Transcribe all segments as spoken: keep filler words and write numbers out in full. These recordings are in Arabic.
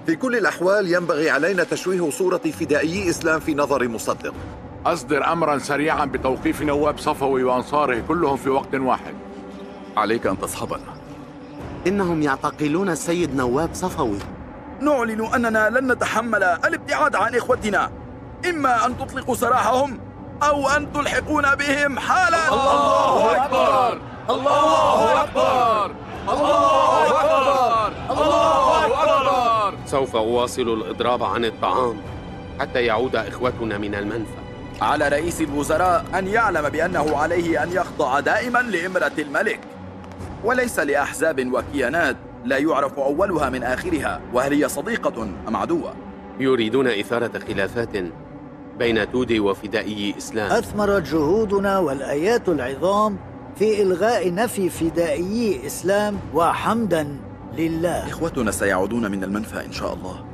في كل الأحوال ينبغي علينا تشويه صورة فدائي إسلام في نظر مصدق. أصدر أمرا سريعا بتوقيف نواب صفوي وأنصاره كلهم في وقت واحد. عليك أن تصحبنا. إنهم يعتقلون السيد نواب صفوي. نعلن أننا لن نتحمل الابتعاد عن إخوتنا، إما أن تطلقوا سراحهم أو أن تلحقون بهم حالا. الله أكبر! الله أكبر! الله أكبر! الله أكبر! سوف أواصل الإضراب عن الطعام حتى يعود إخوتنا من المنفى. على رئيس الوزراء أن يعلم بأنه عليه أن يخضع دائما لإمرة الملك، وليس لأحزاب وكيانات لا يعرف أولها من آخرها وهل هي صديقة أم عدوة. يريدون إثارة خلافات بين تودي وفدائي إسلام. أثمرت جهودنا والآيات العظام في إلغاء نفي فدائي إسلام، وحمدا لله. إخوتنا سيعودون من المنفى إن شاء الله.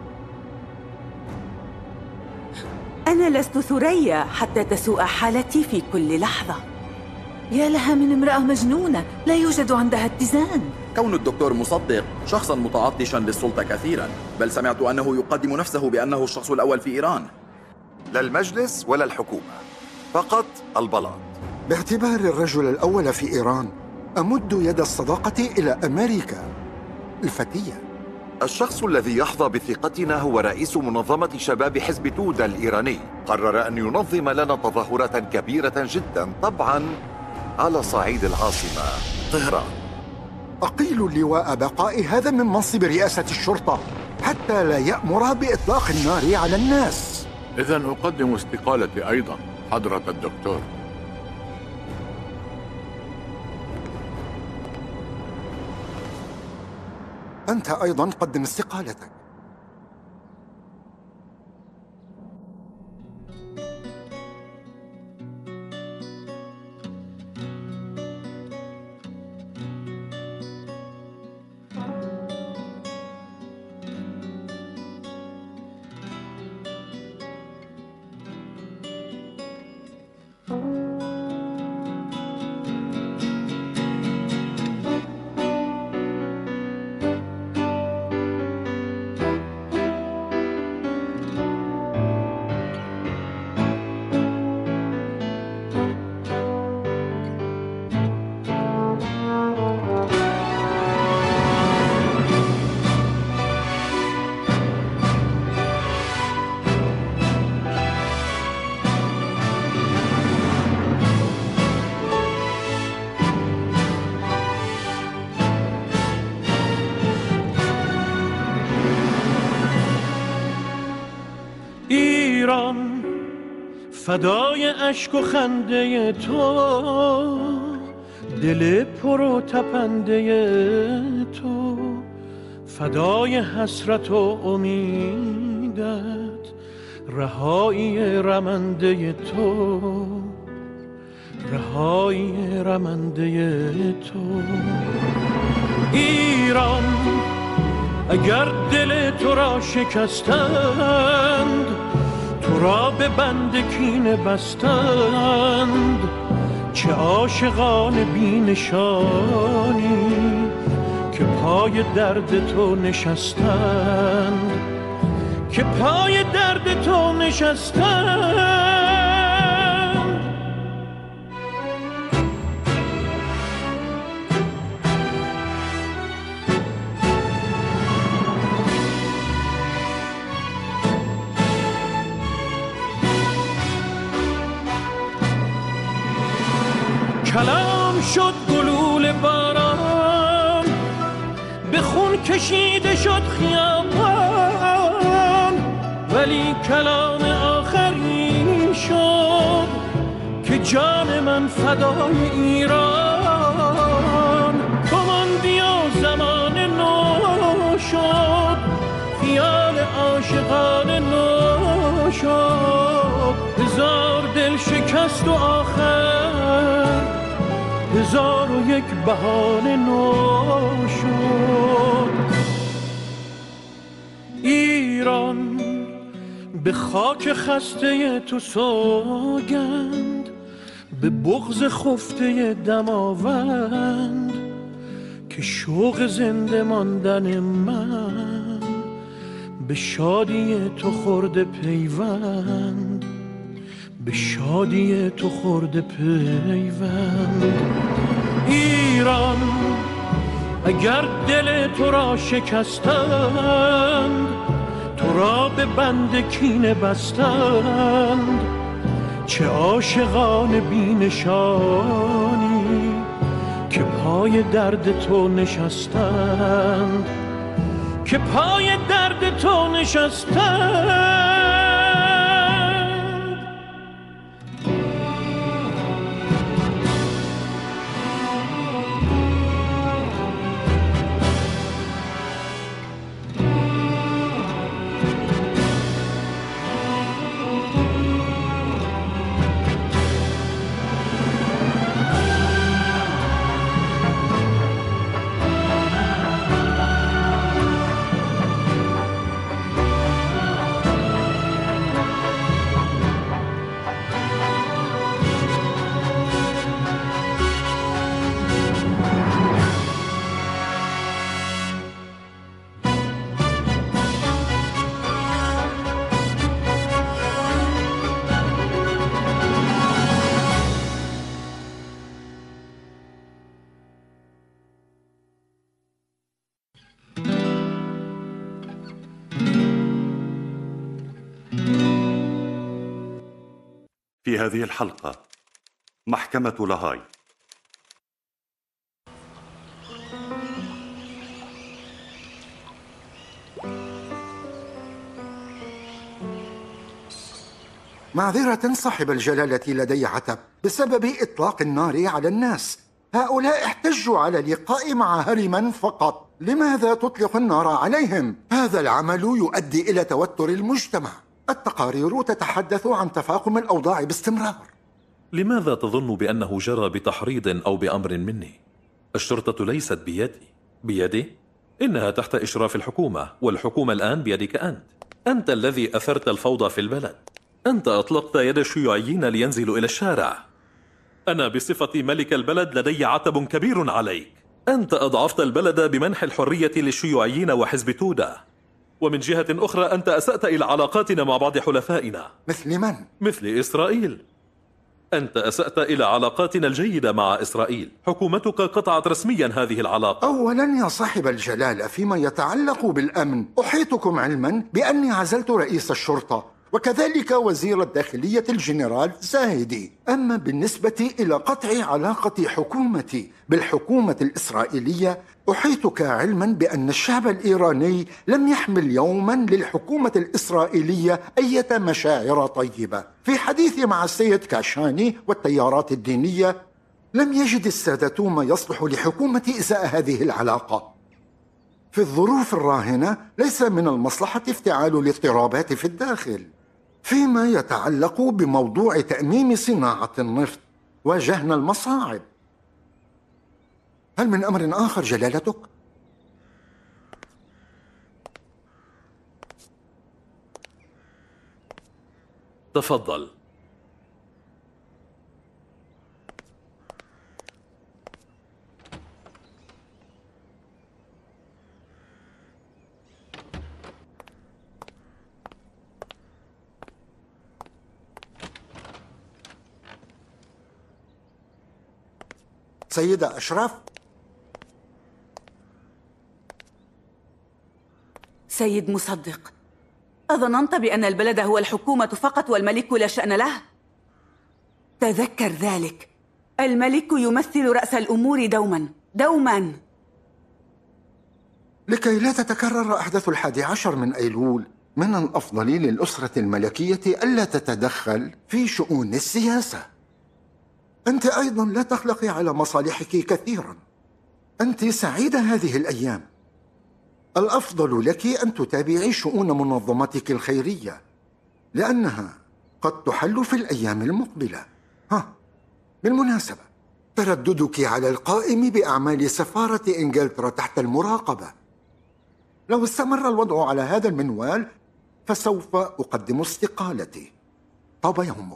أنا لست ثريا حتى تسوء حالتي في كل لحظة. يا لها من امرأة مجنونة لا يوجد عندها اتزان. كون الدكتور مصدق شخصا متعطشا للسلطة كثيرا، بل سمعت أنه يقدم نفسه بأنه الشخص الأول في إيران. لا المجلس ولا الحكومة، فقط البلاط. باعتبار الرجل الأول في إيران أمد يد الصداقة إلى أمريكا الفتية. الشخص الذي يحظى بثقتنا هو رئيس منظمة شباب حزب تودا الإيراني. قرر أن ينظم لنا تظاهرات كبيرة جدا، طبعا على صعيد العاصمة طهران. أقيل اللواء بقاء هذا من منصب رئاسة الشرطة حتى لا يأمر بإطلاق النار على الناس. إذن أقدم استقالتي أيضا حضرة الدكتور. أنت أيضا قدم استقالتك. ایران فدای اشک و خنده تو، دل پر و تپنده تو، فدای حسرت و امیدت، رهایی رمنده تو، رهایی رمنده تو. ایران اگر دل تو را شکستند، تو را به بند کینه بستند، چه عاشقان بی نشانی که پای درد تو نشستند، که پای درد تو نشستند. کلام شد گلول باران، به خون کشیده شد خیابان، ولی کلام آخری شد که جان من فدای ایران. گمان بیا زمان نو شد، خیال عاشقان نو شد، هزار دل شکست و آخر هزار و یک بهانه نو شد. ایران به خاک خسته تو سوگند، به بغض خفته دماوند، که شوق زنده ماندن من به شادی تو خورده پیوند، به شادی تو خورده پیوند. ایران اگر دل تو را شکستند، تو را به بند کینه بستند. چه عاشقان بی نشانی که پای درد تو نشستند، که پای درد تو نشستند. في هذه الحلقة محكمة لاهاي. معذرة صاحب الجلالة، لدي عتب بسبب إطلاق النار على الناس. هؤلاء احتجوا على اللقاء مع هرمن فقط. لماذا تطلق النار عليهم؟ هذا العمل يؤدي إلى توتر المجتمع. التقارير تتحدث عن تفاقم الأوضاع باستمرار. لماذا تظن بأنه جرى بتحريض أو بأمر مني؟ الشرطة ليست بيدي. بيدي؟ إنها تحت إشراف الحكومة، والحكومة الآن بيدك أنت. أنت الذي أثرت الفوضى في البلد. أنت أطلقت يد الشيوعيين لينزلوا إلى الشارع. أنا بصفتي ملك البلد لدي عتب كبير عليك. أنت أضعفت البلد بمنح الحرية للشيوعيين وحزب تودا، ومن جهة أخرى أنت أسأت إلى علاقاتنا مع بعض حلفائنا. مثل من؟ مثل إسرائيل. أنت أسأت إلى علاقاتنا الجيدة مع إسرائيل. حكومتك قطعت رسميا هذه العلاقة. أولا يا صاحب الجلالة، فيما يتعلق بالأمن أحيطكم علما بأني عزلت رئيس الشرطة وكذلك وزير الداخلية الجنرال زاهدي. أما بالنسبة إلى قطع علاقة حكومتي بالحكومة الإسرائيلية، أحيطك علما بأن الشعب الإيراني لم يحمل يوما للحكومة الإسرائيلية أي مشاعر طيبة. في حديثي مع السيد كاشاني والتيارات الدينية، لم يجد السادة ما يصلح لحكومة إزاء هذه العلاقة. في الظروف الراهنة ليس من المصلحة افتعال الاضطرابات في الداخل. فيما يتعلق بموضوع تأميم صناعة النفط، واجهنا المصاعب. هل من أمر آخر جلالتك؟ تفضل. سيدة أشرف. سيد مصدق، أظننت بأن البلد هو الحكومة فقط والملك لا شأن له؟ تذكر ذلك. الملك يمثل رأس الأمور دوما دوما. لكي لا تتكرر أحداث الحادي عشر من أيلول، من الأفضل للأسرة الملكية ألا تتدخل في شؤون السياسة. أنت أيضا لا تقلقي على مصالحك كثيرا. أنت سعيدة هذه الأيام. الأفضل لك أن تتابعي شؤون منظمتك الخيرية، لأنها قد تحل في الأيام المقبلة. ها، بالمناسبة، ترددك على القائم بأعمال سفارة إنجلترا تحت المراقبة. لو استمر الوضع على هذا المنوال فسوف أقدم استقالتي. طاب يومك.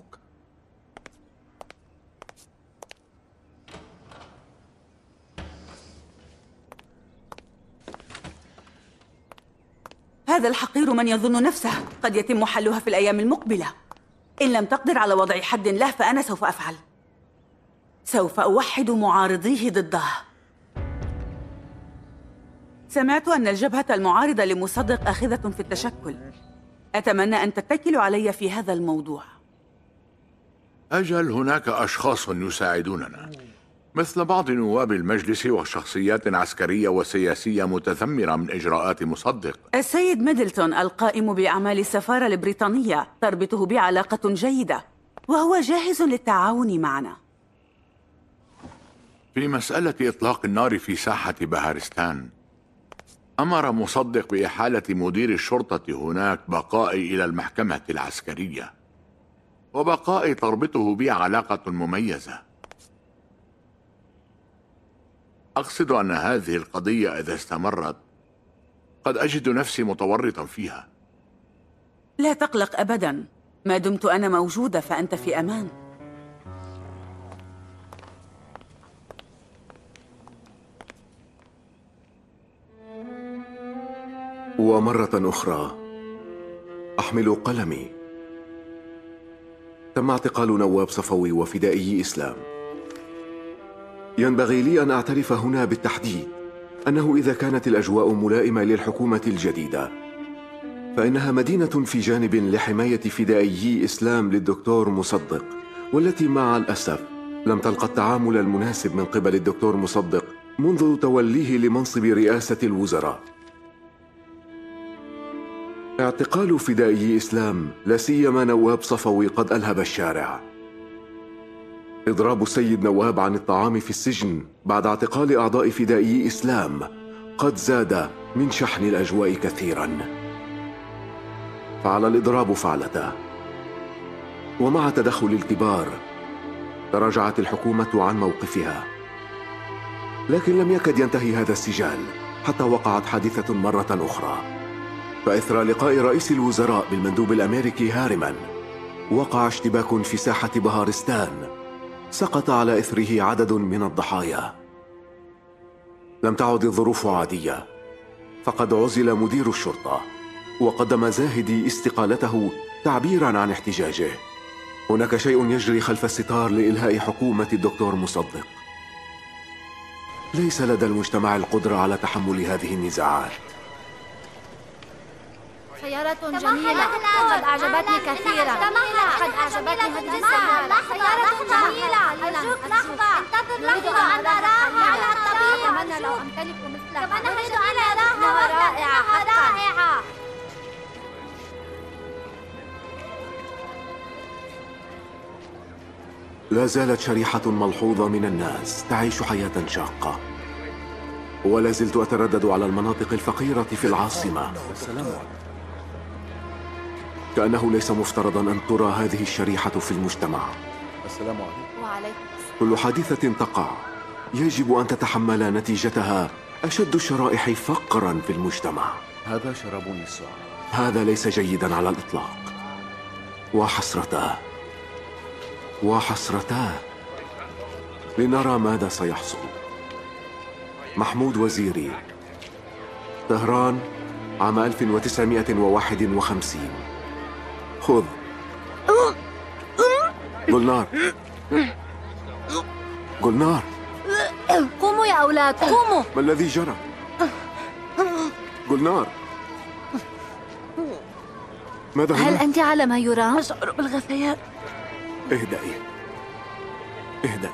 هذا الحقير من يظن نفسه قد يتم حلها في الأيام المقبلة. إن لم تقدر على وضع حد له فأنا سوف أفعل. سوف أوحد معارضيه ضده. سمعت أن الجبهة المعارضة لمصدق آخذة في التشكل. أتمنى أن تتكلوا علي في هذا الموضوع. أجل، هناك أشخاص يساعدوننا مثل بعض نواب المجلس وشخصيات عسكرية وسياسية متذمرة من إجراءات مصدق. السيد ميدلتون القائم بأعمال السفارة البريطانية تربطه بعلاقة جيدة، وهو جاهز للتعاون معنا. في مسألة إطلاق النار في ساحة بهارستان، أمر مصدق بإحالة مدير الشرطة هناك بقائي إلى المحكمة العسكرية، وبقائي تربطه بي علاقة مميزة. أقصد أن هذه القضية إذا استمرت قد أجد نفسي متورطا فيها. لا تقلق أبدا، ما دمت أنا موجودة فأنت في أمان. ومرة أخرى أحمل قلمي. تم اعتقال نواب صفوي وفدائي إسلام. ينبغي لي أن أعترف هنا بالتحديد أنه إذا كانت الأجواء ملائمة للحكومة الجديدة فإنها مدينة في جانب لحماية فدائي إسلام للدكتور مصدق، والتي مع الأسف لم تلقى التعامل المناسب من قبل الدكتور مصدق منذ توليه لمنصب رئاسة الوزراء. اعتقال فدائي إسلام لا سيما نواب صفوي قد ألهب الشارع. إضراب السيد نواب عن الطعام في السجن بعد اعتقال أعضاء فدائي إسلام قد زاد من شحن الأجواء كثيرا. فعل الإضراب فعلته، ومع تدخل الكبار تراجعت الحكومة عن موقفها. لكن لم يكد ينتهي هذا السجال حتى وقعت حادثة مرة أخرى. فإثر لقاء رئيس الوزراء بالمندوب الأمريكي هاريمان وقع اشتباك في ساحة بهارستان سقط على إثره عدد من الضحايا. لم تعد الظروف عادية، فقد عزل مدير الشرطة وقدم زاهدي استقالته تعبيرا عن احتجاجه. هناك شيء يجري خلف الستار لإلهاء حكومة الدكتور مصدق. ليس لدى المجتمع القدرة على تحمل هذه النزاعات. سيارة جميلة قد أعجبتني كثيرا. قد أعجبتني هذه السيارة. سيارة جميلة. أرجوك لحظة. انتظر لحظة أن أراها على الطبيعة. أتمنى لو أمتلك مثلها. كمان أريد أن أراها. رائعة رائعة. لا زالت شريحة ملحوظة من الناس تعيش حياة شاقة، ولا زلت أتردد على المناطق الفقيرة في العاصمة. كأنه ليس مفترضا أن ترى هذه الشريحة في المجتمع. السلام عليكم. وعليكم. كل حادثة تقع يجب أن تتحمل نتيجتها أشد الشرائح فقرا في المجتمع. هذا شراب النساء. هذا ليس جيدا على الإطلاق. وحسرتاه وحسرتاه لنرى ماذا سيحصل. محمود وزيري، طهران، عام ألف وتسعمائة وواحد وخمسين. خذ. قلنار قلنار قوموا يا أولاد، قوموا. ما الذي جرى؟ قلنار، ماذا هناك؟ هل أنت على ما يرام؟ أشعر بالغثيان. اهدئي اهدئي.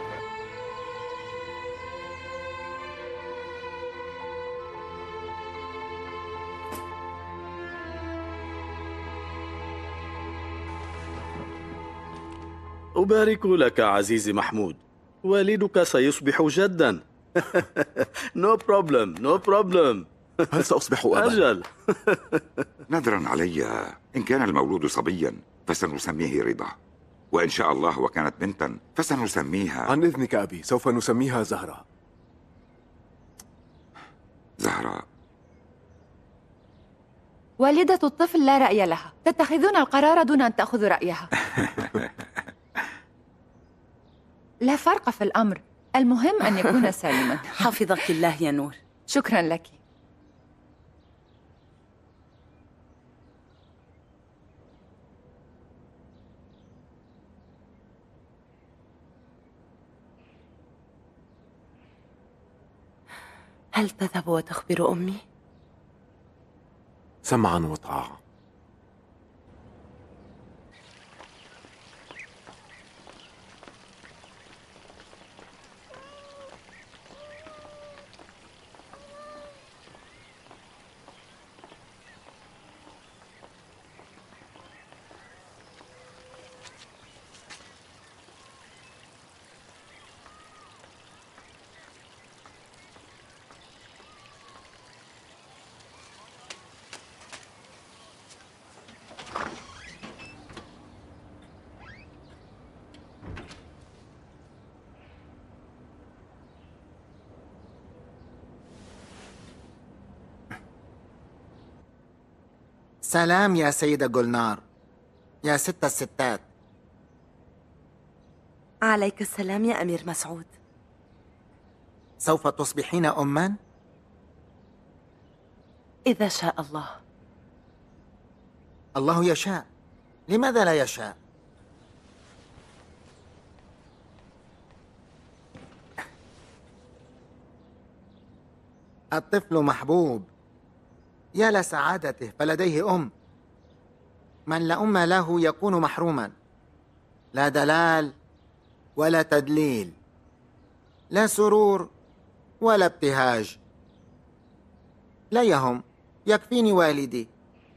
أبارك لك عزيزي محمود، والدك سيصبح جدا. نو بروبلم نو بروبلم. هل سأصبح أبا؟ أجل. نذرا علي، إن كان المولود صبيا فسنسميه رضا، وإن شاء الله وكانت بنتا فسنسميها. عن إذنك أبي، سوف نسميها زهرة. زهراء. والدة الطفل لا رأي لها، تتخذون القرار دون أن تأخذوا رأيها. لا فرق في الأمر، المهم أن يكون سالما. حفظك الله يا نور. شكرا لك. هل تذهب وتخبر أمي؟ سمعا وطاعة. سلام يا سيدة جولنار، يا ست الستات. عليك السلام يا أمير مسعود. سوف تصبحين أماً؟ إذا شاء الله. الله يشاء، لماذا لا يشاء؟ الطفل محبوب، يا لسعادته، فلديه أم. من لا أم له يكون محروما، لا دلال ولا تدليل، لا سرور ولا ابتهاج. لا يهم، يكفيني والدي.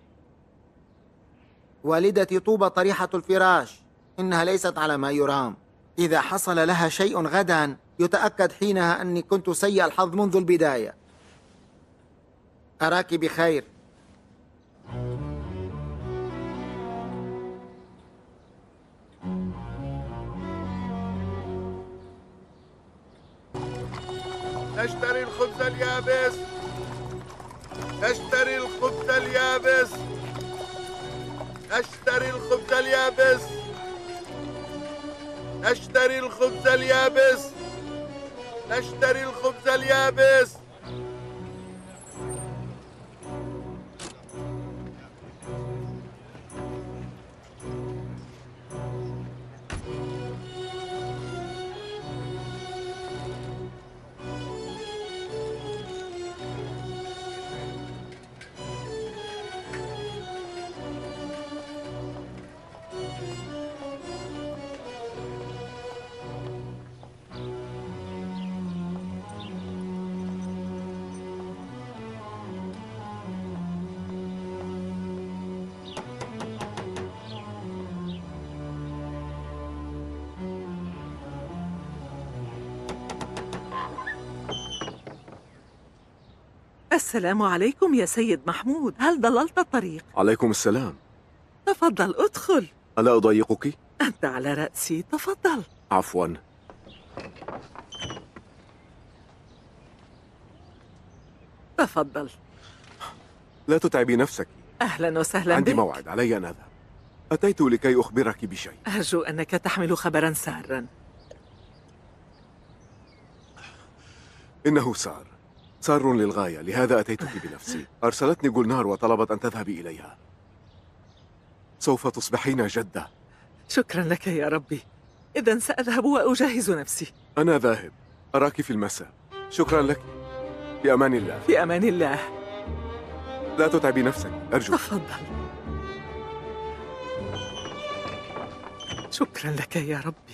والدتي طوبى طريحة الفراش، إنها ليست على ما يرام. إذا حصل لها شيء غدا يتأكد حينها أني كنت سيء الحظ منذ البداية. أراك بخير. نشتري الخبز اليابس، نشتري الخبز اليابس، نشتري الخبز اليابس، نشتري الخبز اليابس، نشتري الخبز اليابس. السلام عليكم يا سيد محمود، هل ضللت الطريق؟ عليكم السلام. تفضل ادخل. ألا أضايقك؟ أنت على رأسي، تفضل. عفواً. تفضل. لا تتعبي نفسك. أهلا وسهلا عندي بك. موعد، علي أن أذهب. أتيت لكي أخبرك بشيء. أرجو أنك تحمل خبرا سارا. إنه سار سار للغاية، لهذا أتيتك بنفسي. أرسلتني جولنار وطلبت أن تذهبي إليها. سوف تصبحين جدة. شكرا لك يا ربي. إذن سأذهب وأجهز نفسي. أنا ذاهب، أراك في المساء. شكرا لك. في أمان الله. في أمان الله. لا تتعبي نفسك أرجو. تفضل. شكرا لك يا ربي.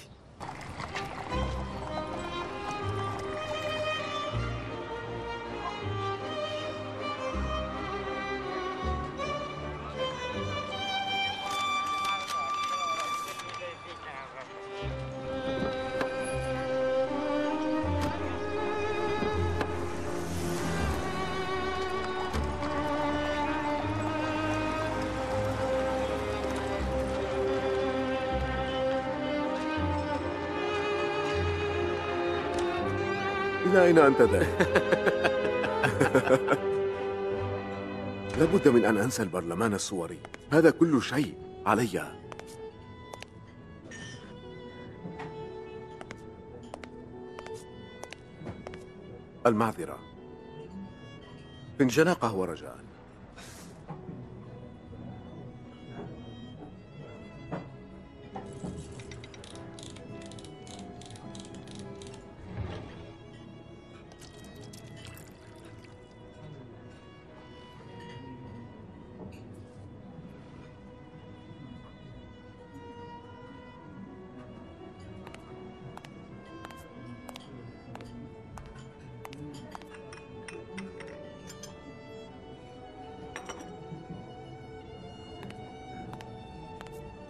إلى أين أنت ذاهب؟ لابد من أن أنسى البرلمان الصوري. هذا كل شيء علي. المعذرة. فنجان قهوة رجاءً.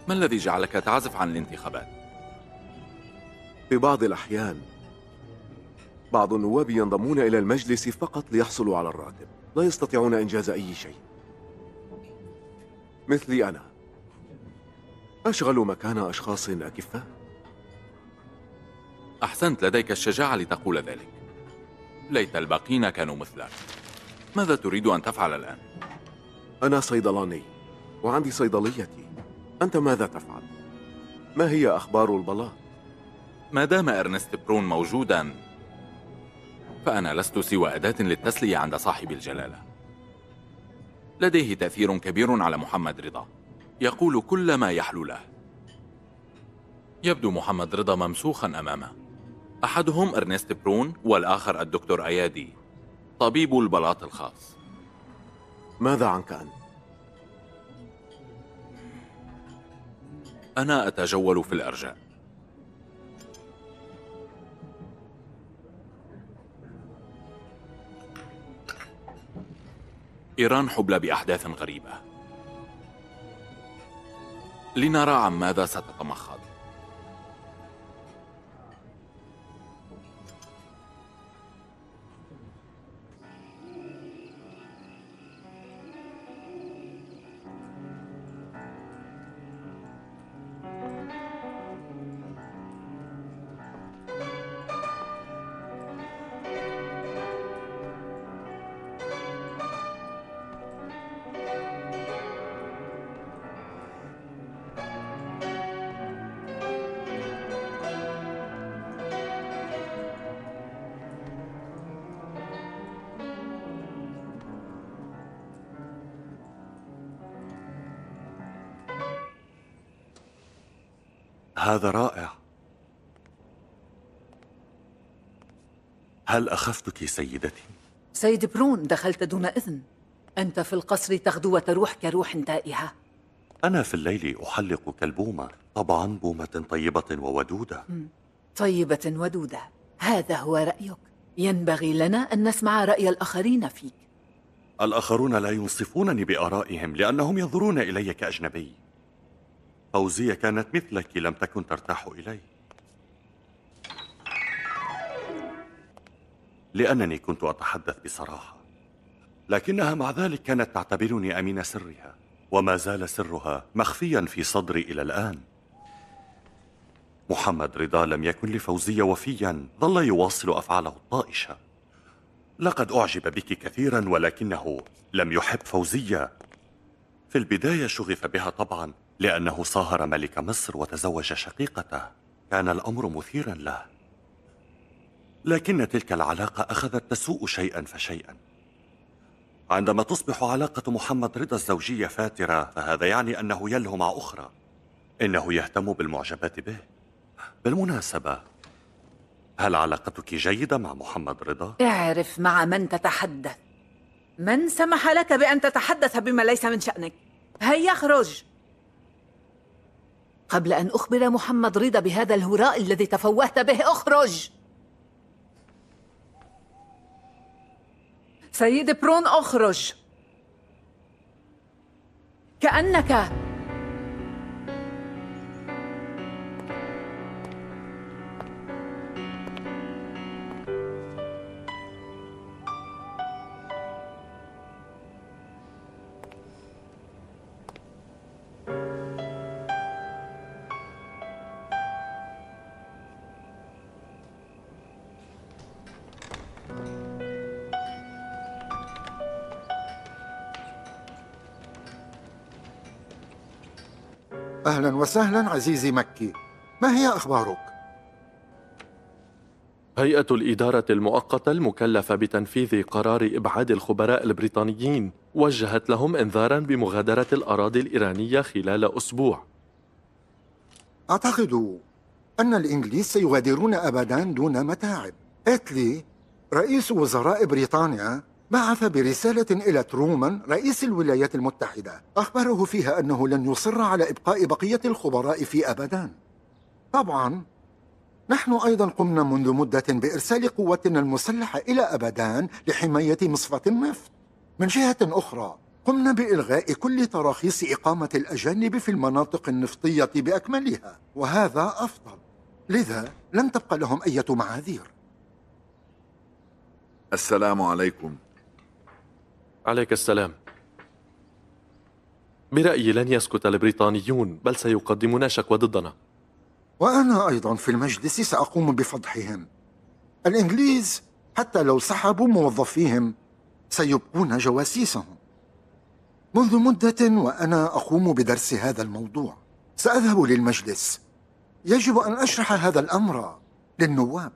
ما الذي جعلك تعزف عن الانتخابات؟ في بعض الأحيان بعض النواب ينضمون إلى المجلس فقط ليحصلوا على الراتب، لا يستطيعون إنجاز أي شيء. مثلي أنا، أشغل مكان أشخاص أكفاء. أحسنت، لديك الشجاعة لتقول ذلك. ليت الباقين كانوا مثلك. ماذا تريد أن تفعل الآن؟ أنا صيدلاني وعندي صيدليتي. أنت ماذا تفعل؟ ما هي أخبار البلاط؟ ما دام إرنست برون موجوداً فأنا لست سوى أداة للتسلية عند صاحب الجلالة. لديه تأثير كبير على محمد رضا، يقول كل ما يحلو له. يبدو محمد رضا ممسوخاً أمامه. أحدهم إرنست برون والآخر الدكتور أيادي، طبيب البلاط الخاص. ماذا عنك أنت؟ أنا أتجول في الأرجاء. إيران حبلى بأحداث غريبة، لنرى عن ماذا ستتمخض. هذا رائع. هل أخفتك سيدتي؟ سيد برون، دخلت دون إذن. أنت في القصر تغدو وتروح كروح تائهة. أنا في الليل أحلق كالبومة، طبعا بومة طيبة وودودة. طيبة ودودة، هذا هو رأيك. ينبغي لنا أن نسمع رأي الآخرين فيك. الآخرون لا ينصفونني بآرائهم لأنهم ينظرون إلي كأجنبي. فوزية كانت مثلك، لم تكن ترتاح إلي لأنني كنت أتحدث بصراحة، لكنها مع ذلك كانت تعتبرني أمين سرها، وما زال سرها مخفيا في صدري إلى الآن. محمد رضا لم يكن لفوزية وفيا، ظل يواصل أفعاله الطائشة. لقد أعجب بك كثيرا ولكنه لم يحب فوزية. في البداية شغف بها طبعا لأنه صاهر ملك مصر وتزوج شقيقته، كان الأمر مثيرا له. لكن تلك العلاقة أخذت تسوء شيئا فشيئا. عندما تصبح علاقة محمد رضا الزوجية فاترة فهذا يعني أنه يلهو مع أخرى، إنه يهتم بالمعجبات به. بالمناسبة، هل علاقتك جيدة مع محمد رضا؟ اعرف مع من تتحدث. من سمح لك بأن تتحدث بما ليس من شأنك؟ هيا اخرج قبل أن أخبر محمد رضا بهذا الهراء الذي تفوهت به. اخرج سيد برون، اخرج. كأنك أهلا وسهلا عزيزي مكي، ما هي أخبارك؟ هيئة الإدارة المؤقتة المكلفة بتنفيذ قرار إبعاد الخبراء البريطانيين وجهت لهم إنذارا بمغادرة الأراضي الإيرانية خلال أسبوع. أعتقد أن الإنجليز سيغادرون أبداً دون متاعب. إتلي رئيس وزراء بريطانيا بعث برسالة إلى ترومان رئيس الولايات المتحدة، أخبره فيها أنه لن يصر على إبقاء بقية الخبراء في أبدان. طبعا نحن أيضا قمنا منذ مدة بإرسال قوتنا المسلحة إلى أبدان لحماية مصفاة النفط. من جهة أخرى، قمنا بإلغاء كل تراخيص إقامة الأجانب في المناطق النفطية بأكملها، وهذا أفضل، لذا لن تبقى لهم أي معاذير. السلام عليكم. عليك السلام. برأيي لن يسكت البريطانيون، بل سيقدمون شكوى ضدنا. وأنا أيضا في المجلس سأقوم بفضحهم. الإنجليز حتى لو سحبوا موظفيهم سيبقون جواسيسهم. منذ مدة وأنا أقوم بدرس هذا الموضوع. سأذهب للمجلس. يجب أن أشرح هذا الأمر للنواب.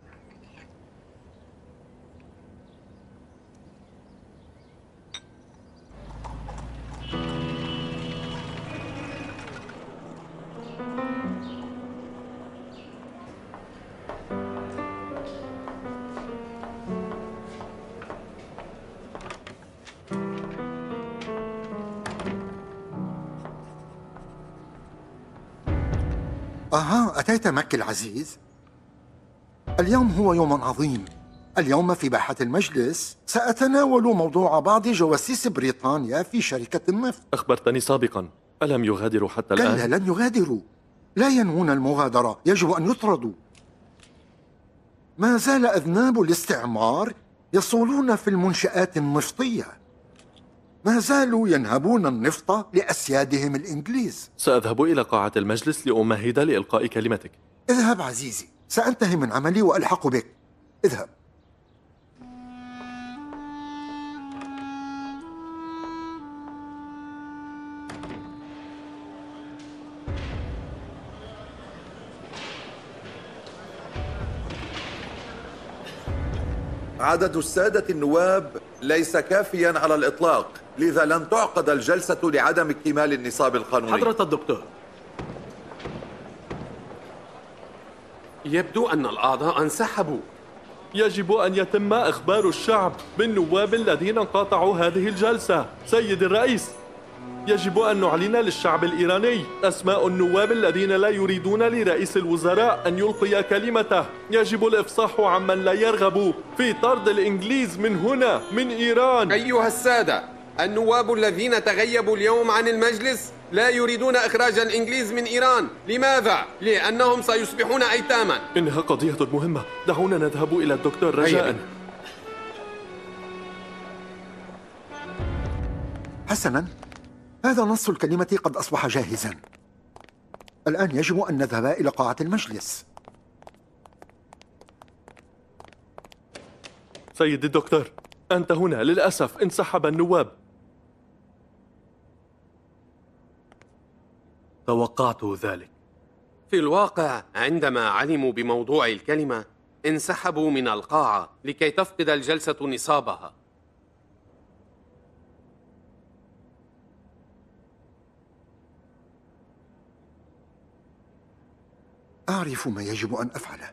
أها، أتيت مكي العزيز؟ اليوم هو يوم عظيم. اليوم في باحة المجلس سأتناول موضوع بعض جواسيس بريطانيا في شركة النفط. أخبرتني سابقا، ألم يغادروا حتى الآن؟ كلا، لن يغادروا. لا ينوون المغادرة، يجب أن يطردوا. ما زال أذناب الاستعمار يصولون في المنشآت النفطية. ما زالوا ينهبون النفط لأسيادهم الإنجليز. سأذهب إلى قاعة المجلس لأمهد لإلقاء كلمتك. اذهب عزيزي، سأنتهي من عملي وألحق بك. اذهب. عدد السادة النواب ليس كافيا على الإطلاق، لذا لن تعقد الجلسة لعدم اكتمال النصاب القانوني. حضرة الدكتور، يبدو أن الأعضاء انسحبوا. يجب أن يتم إخبار الشعب بالنواب الذين قاطعوا هذه الجلسة. سيد الرئيس، يجب أن نعلن للشعب الإيراني أسماء النواب الذين لا يريدون لرئيس الوزراء أن يلقي كلمته. يجب الإفصاح عمن لا يرغب في طرد الإنجليز من هنا، من إيران. أيها السادة، النواب الذين تغيبوا اليوم عن المجلس لا يريدون إخراج الإنجليز من إيران. لماذا؟ لأنهم سيصبحون أيتاما. إنها قضية مهمة، دعونا نذهب إلى الدكتور رجاء. حسنا، هذا نص الكلمة قد أصبح جاهزا. الآن يجب أن نذهب إلى قاعة المجلس. سيد الدكتور، أنت هنا. للأسف انسحب النواب. توقعت ذلك. في الواقع عندما علموا بموضوع الكلمة انسحبوا من القاعة لكي تفقد الجلسة نصابها. أعرف ما يجب أن أفعله.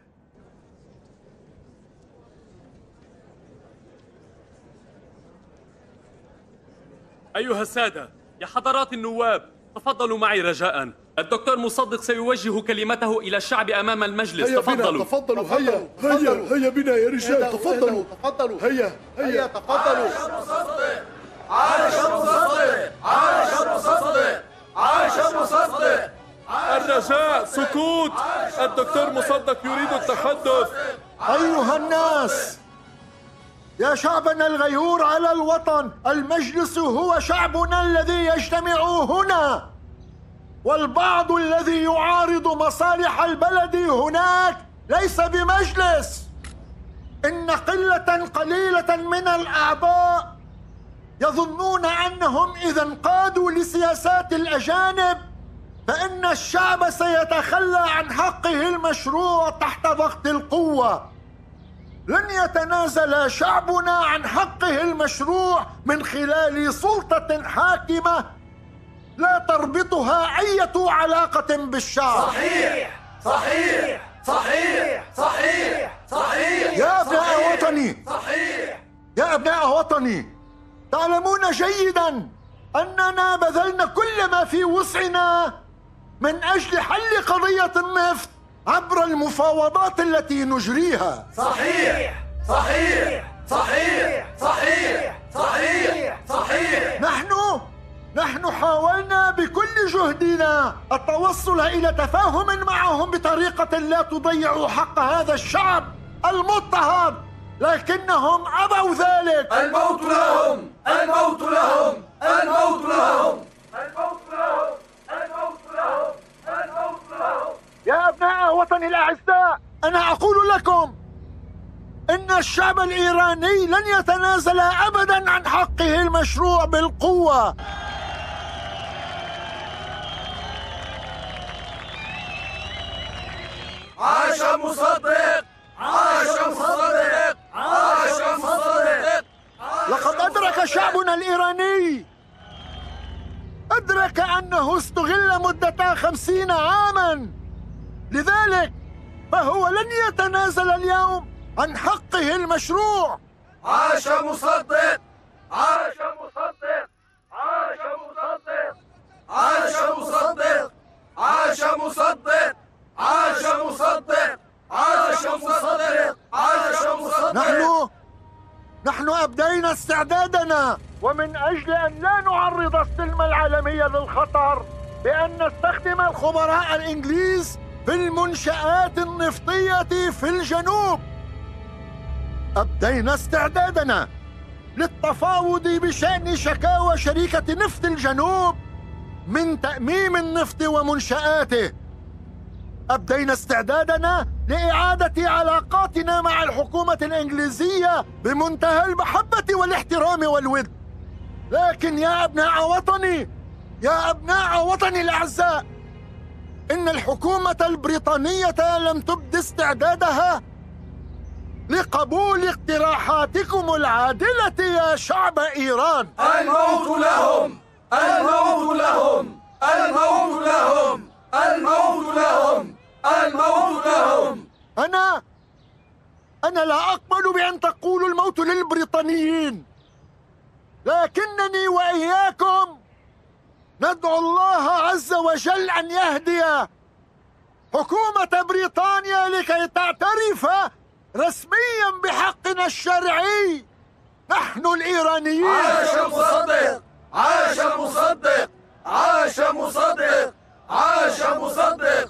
أيها السادة، يا حضرات النواب، تفضلوا معي رجاء. الدكتور مصدق سيوجه كلمته إلى الشعب أمام المجلس. هيا تفضلوا. بنا، تفضلوا. هيا هيا هيا بنا يا رجال، تفضلوا تفضلوا. هيا هيا تفضلوا. عاش المصدق، عاش المصدق، عاش المصدق. الرجاء سكوت. الدكتور مصدق يريد التحدث. أيها الناس، يا شعبنا الغيور على الوطن، المجلس هو شعبنا الذي يجتمع هنا، والبعض الذي يعارض مصالح البلد هناك ليس بمجلس. إن قلة قليلة من الأعضاء يظنون أنهم إذا انقادوا لسياسات الأجانب فإن الشعب سيتخلى عن حقه المشروع تحت ضغط القوة. لن يتنازل شعبنا عن حقه المشروع من خلال سلطة حاكمة لا تربطها أي علاقة بالشعب. صحيح صحيح صحيح صحيح صحيح. يا أبناء وطني، صحيح يا أبناء وطني، تعلمون جيدا أننا بذلنا كل ما في وسعنا من أجل حل قضية النفط عبر المفاوضات التي نجريها. صحيح صحيح صحيح صحيح صحيح صحيح. نحن حاولنا بكل جهدنا التوصل إلى تفاهم معهم بطريقة لا تضيع حق هذا الشعب المضطهد، لكنهم أبوا ذلك. الموت لهم، الموت لهم، الموت لهم، الموت لهم، الموت لهم، الموت لهم. يا أبناء وطني الأعزاء، أنا أقول لكم إن الشعب الإيراني لن يتنازل أبدا عن حقه المشروع بالقوة. عاش مصدق، عاش مصدق، عاش مصدق. لقد أدرك شعبنا الإيراني أدرك أنه استغل مدة خمسين عاما، لذلك فهو لن يتنازل اليوم عن حقه المشروع. عاش مصدق، عاش مصدق، عاش مصدق، عاش مصدق، عاش مصدق، عاش مصدق، عاش مصدق، عاش مصدق. نحن نحن أبدينا استعدادنا، ومن أجل أن لا نعرض السلم العالمي للخطر بأن نستخدم الخبراء الإنجليز في المنشآت النفطية في الجنوب، أبدينا استعدادنا للتفاوض بشأن شكاوى شركة نفط الجنوب من تأميم النفط ومنشآته. أبدينا استعدادنا لإعادة علاقاتنا مع الحكومة الإنجليزية بمنتهى المحبة والاحترام والود. لكن يا أبناء وطني، يا أبناء وطني الأعزاء، إن الحكومة البريطانية لم تبد استعدادها لقبول اقتراحاتكم العادلة يا شعب إيران. الموت لهم، الموت لهم، الموت لهم، الموت لهم، الموت لهم. أنا أنا لا أقبل بأن تقولوا الموت للبريطانيين، لكنني وإياكم ندعو الله عز وجل أن يهدي حكومة بريطانيا لكي تعترف رسميا بحقنا الشرعي نحن الإيرانيين. عاش مصدق، عاش مصدق، عاش مصدق، عاش مصدق.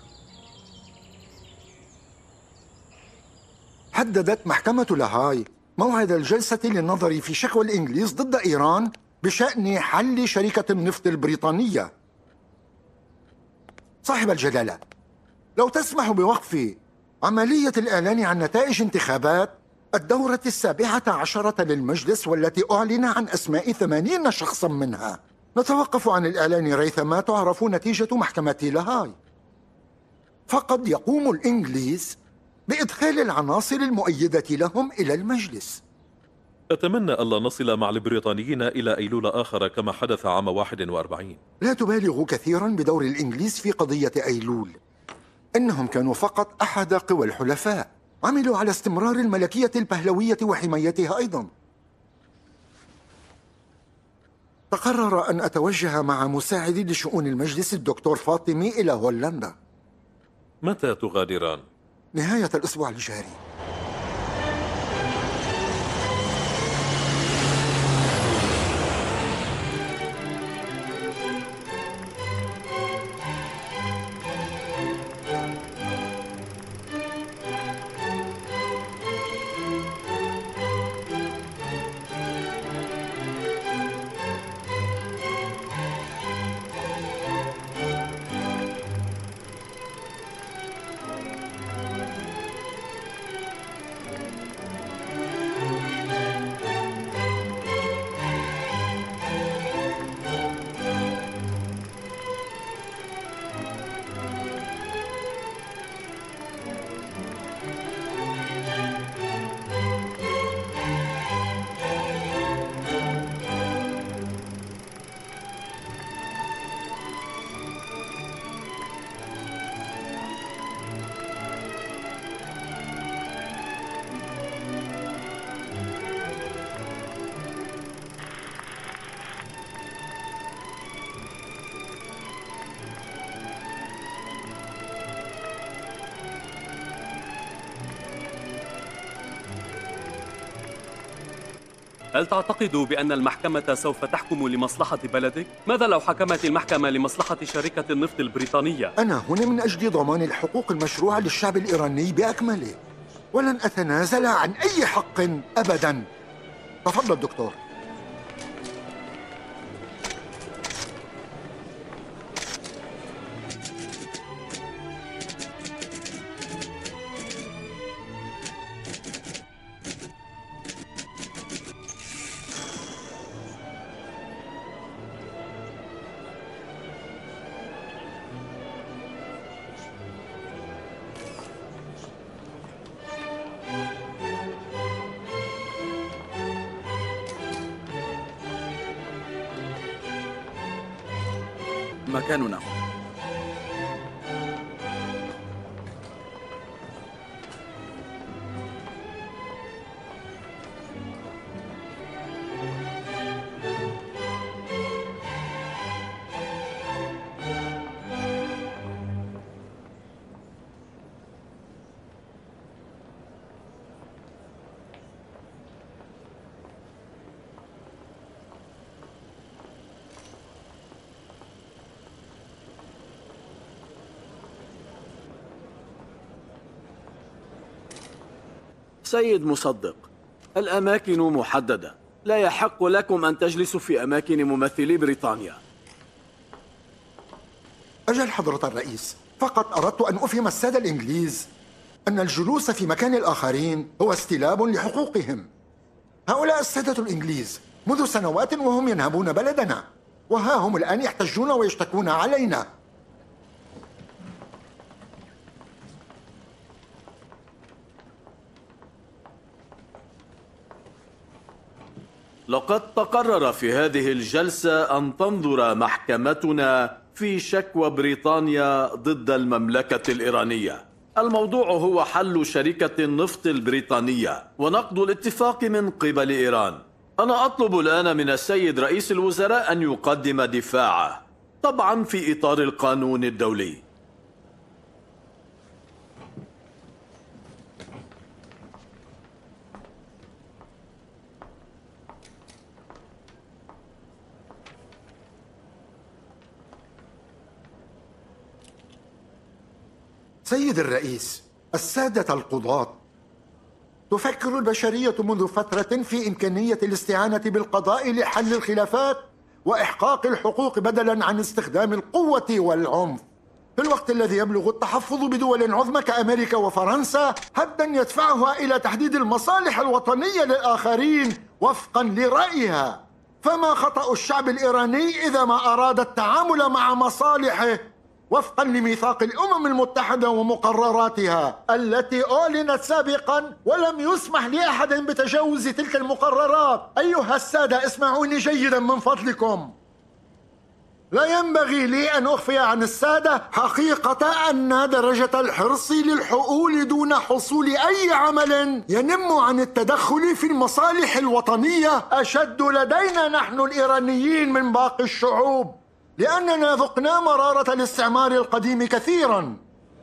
حددت محكمة لاهاي موعد الجلسة للنظر في شكوى الإنجليز ضد إيران بشأن حل شركة النفط البريطانية. صاحب الجلالة، لو تسمح بوقف عملية الإعلان عن نتائج انتخابات الدورة السابعة عشرة للمجلس والتي أعلن عن أسماء ثمانين شخصا منها، نتوقف عن الإعلان ريثما تعرف نتيجة محكمة لاهاي. فقد يقوم الإنجليز بإدخال العناصر المؤيدة لهم إلى المجلس. أتمنى ألا نصل مع البريطانيين إلى أيلول آخر كما حدث عام واحد وأربعين. لا تبالغ كثيرا بدور الإنجليز في قضية أيلول، إنهم كانوا فقط أحد قوى الحلفاء، عملوا على استمرار الملكية البهلوية وحمايتها أيضا. تقرر أن أتوجه مع مساعدي لشؤون المجلس الدكتور فاطمي إلى هولندا. متى تغادران؟ نهاية الأسبوع الجاري. هل تعتقد بأن المحكمة سوف تحكم لمصلحة بلدك؟ ماذا لو حكمت المحكمة لمصلحة شركة النفط البريطانية؟ أنا هنا من أجل ضمان الحقوق المشروعة للشعب الإيراني بأكمله، ولن أتنازل عن أي حق أبدا. تفضل دكتور. مكاننا. سيد مصدق، الأماكن محددة، لا يحق لكم أن تجلسوا في أماكن ممثلي بريطانيا. أجل حضرة الرئيس، فقط أردت أن أفهم السادة الإنجليز أن الجلوس في مكان الآخرين هو استلاب لحقوقهم. هؤلاء السادة الإنجليز منذ سنوات وهم ينهبون بلدنا، وها هم الآن يحتجون ويشتكون علينا. لقد تقرر في هذه الجلسة أن تنظر محكمتنا في شكوى بريطانيا ضد المملكة الإيرانية. الموضوع هو حل شركة النفط البريطانية ونقض الاتفاق من قبل إيران. أنا أطلب الآن من السيد رئيس الوزراء أن يقدم دفاعه، طبعا في إطار القانون الدولي. سيد الرئيس، السادة القضاة، تفكر البشرية منذ فترة في إمكانية الاستعانة بالقضاء لحل الخلافات وإحقاق الحقوق بدلاً عن استخدام القوة والعنف، في الوقت الذي يبلغ التحفظ بدول عظمى كأمريكا وفرنسا حداً يدفعها إلى تحديد المصالح الوطنية للآخرين وفقاً لرأيها. فما خطأ الشعب الإيراني إذا ما أراد التعامل مع مصالحه وفقا لميثاق الأمم المتحدة ومقرراتها التي أعلنت سابقا، ولم يسمح لأحد بتجاوز تلك المقررات. أيها السادة، اسمعوني جيدا من فضلكم. لا ينبغي لي أن أخفي عن السادة حقيقة أن درجة الحرص للحقول دون حصول أي عمل ينم عن التدخل في المصالح الوطنية أشد لدينا نحن الإيرانيين من باقي الشعوب، لأننا ذقنا مرارة الاستعمار القديم كثيراً.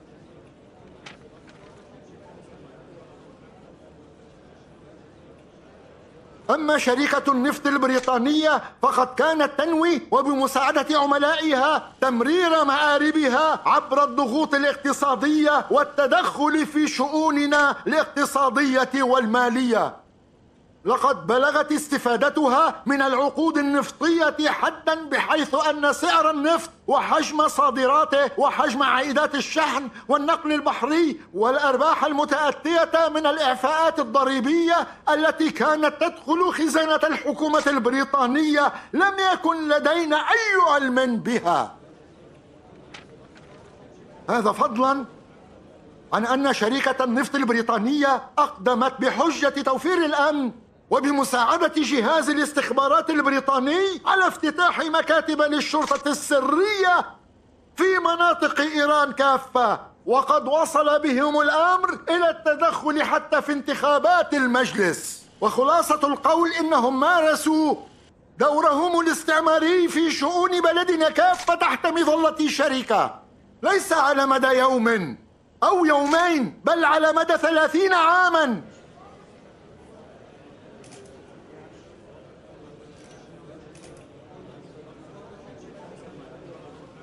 أما شركة النفط البريطانية فقد كانت تنوي وبمساعدة عملائها تمرير مآربها عبر الضغوط الاقتصادية والتدخل في شؤوننا الاقتصادية والمالية. لقد بلغت استفادتها من العقود النفطية حداً بحيث أن سعر النفط وحجم صادراته وحجم عائدات الشحن والنقل البحري والأرباح المتأتية من الإعفاءات الضريبية التي كانت تدخل خزانة الحكومة البريطانية لم يكن لدينا أي علم بها. هذا فضلاً عن أن شركة النفط البريطانية أقدمت بحجة توفير الأمن وبمساعدة جهاز الاستخبارات البريطاني على افتتاح مكاتب للشرطة السرية في مناطق إيران كافة، وقد وصل بهم الأمر إلى التدخل حتى في انتخابات المجلس. وخلاصة القول إنهم مارسوا دورهم الاستعماري في شؤون بلدنا كافة تحت مظلة شركة، ليس على مدى يوم أو يومين، بل على مدى ثلاثين عاماً.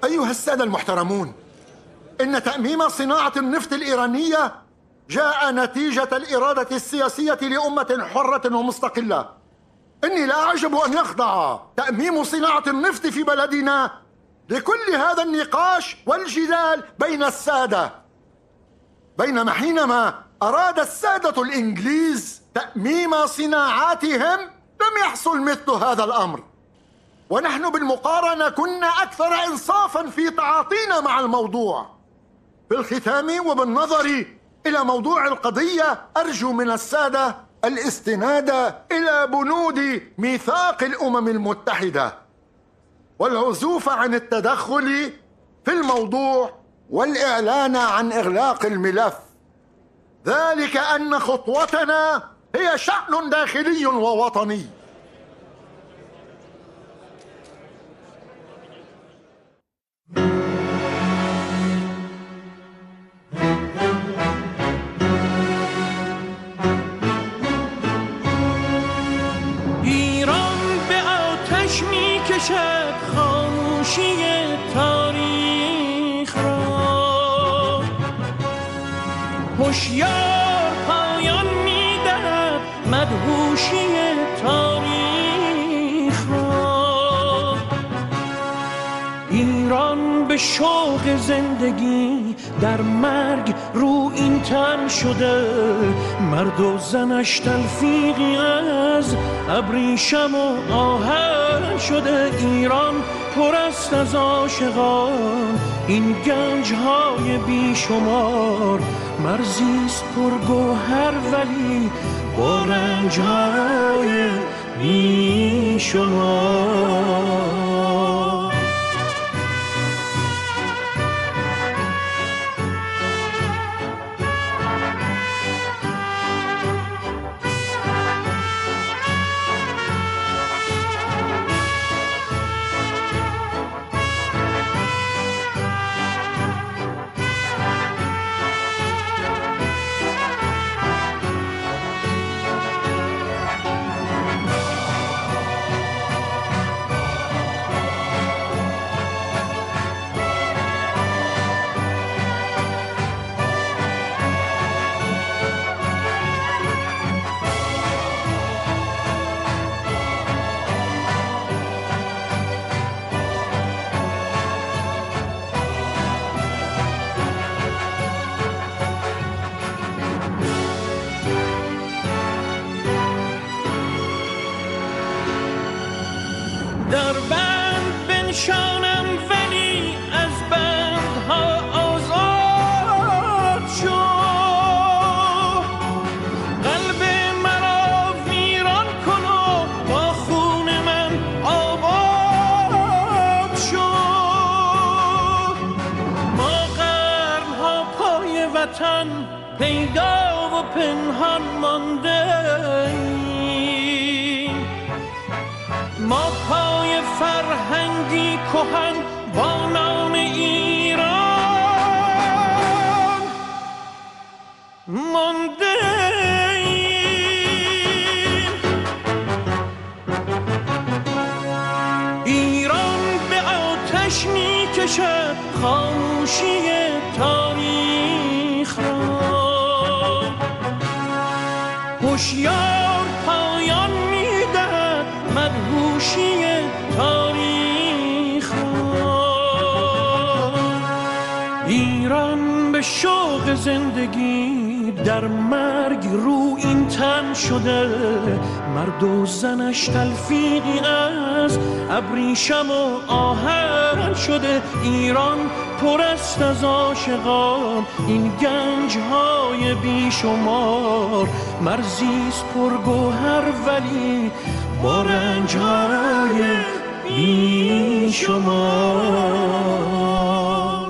أيها السادة المحترمون، إن تأميم صناعة النفط الإيرانية جاء نتيجة الإرادة السياسية لأمة حرة ومستقلة. إني لا أعجب أن يخضع تأميم صناعة النفط في بلدنا لكل هذا النقاش والجدال بين السادة، بينما حينما أراد السادة الإنجليز تأميم صناعاتهم لم يحصل مثل هذا الأمر، ونحن بالمقارنة كنا أكثر إنصافا في تعاطينا مع الموضوع. في الختام وبالنظر إلى موضوع القضية، أرجو من السادة الاستناد إلى بنود ميثاق الأمم المتحدة والعزوف عن التدخل في الموضوع والإعلان عن إغلاق الملف، ذلك أن خطوتنا هي شأن داخلي ووطني. ایران به آتش می کشد خاموشی تاریخ را، هوشیار پایان می دهد مدهوشی تاریخ را. ایران به شوق زندگی در مرگ رو این تن شده، مرد و زنش تلفیقی از ابریشم و آهن شده. ایران پر است از عاشقان، این گنج های بیشمار، مرزیست پرگوهر ولی با رنج های بیشمار. در بند بنشانم ولی از بندها آزاد شو، قلب مرا ویران کن و با خون من آباد شو. ما قرنها پای وطن پیدا و پنهان مانده، ما پای فرهنگی کهن با نام ایران مانده ایم. ایران به آتش می کشد خاموشی تاریخ را، هوشیار پایان می دهد مدهوشی تاریخ را. ایران به شوق زندگی در مرگ رو این تن شده، مرد و زنش تلفیقی از ابریشم و آهن شده. ایران پر است از عاشقان، این گنج های بیشمار، مرزیست پرگوهر ولی با رنج های بیشمار.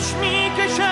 آتش می کشد